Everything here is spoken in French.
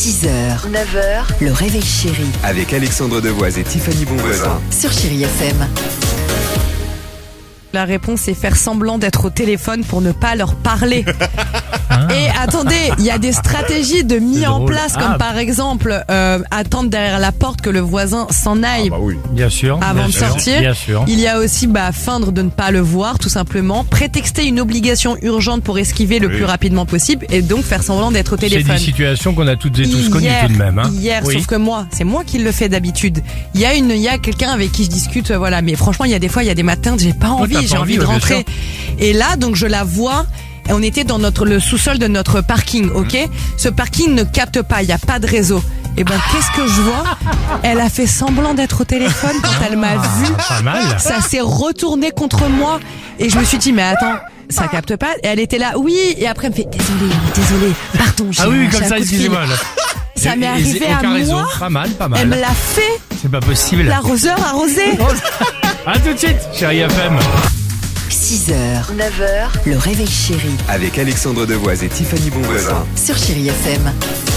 6h, 9h, le réveil chéri Avec Alexandre Devoise et Tiffany Bonvoisin. sur Chéri FM. La réponse est faire semblant d'être au téléphone pour ne pas leur parler. Et attendez, il y a des stratégies de mis en drôle. place, comme par exemple attendre derrière la porte que le voisin s'en aille oui. Bien sûr. avant bien de sûr, sortir. Bien sûr. Il y a aussi feindre de ne pas le voir, tout simplement. Prétexter une obligation urgente pour esquiver le plus rapidement possible et donc faire semblant d'être au C'est téléphone. des situations qu'on a toutes et tous connues tout de même. Hier, Oui. sauf que c'est moi qui le fais d'habitude. Il y a quelqu'un avec qui je discute, voilà. Mais franchement, il y a des matins, j'ai pas envie, t'as pas j'ai envie envie, de ouais, bien rentrer. Et là, donc, je la vois. Et on était dans le sous-sol de notre parking, ok? Ce parking ne capte pas, il y a pas de réseau. Et qu'est-ce que je vois? Elle a fait semblant d'être au téléphone quand elle m'a vu. Pas mal. Ça s'est retourné contre moi et je me suis dit mais attends, ça capte pas. Et elle était là, oui. Et après elle me fait désolé, pardon. Ah oui, j'ai comme un ça, coup de fil. excusez-moi. là. Ça m'est arrivé à Aucun réseau. moi. Pas mal. Elle me l'a fait. C'est pas possible. L'arroseur arrosé. À tout de suite, Chéri FM. 6h, 9h, le réveil chéri Avec Alexandre Devoise et Tiffany Bonvoisin. sur Chéri FM.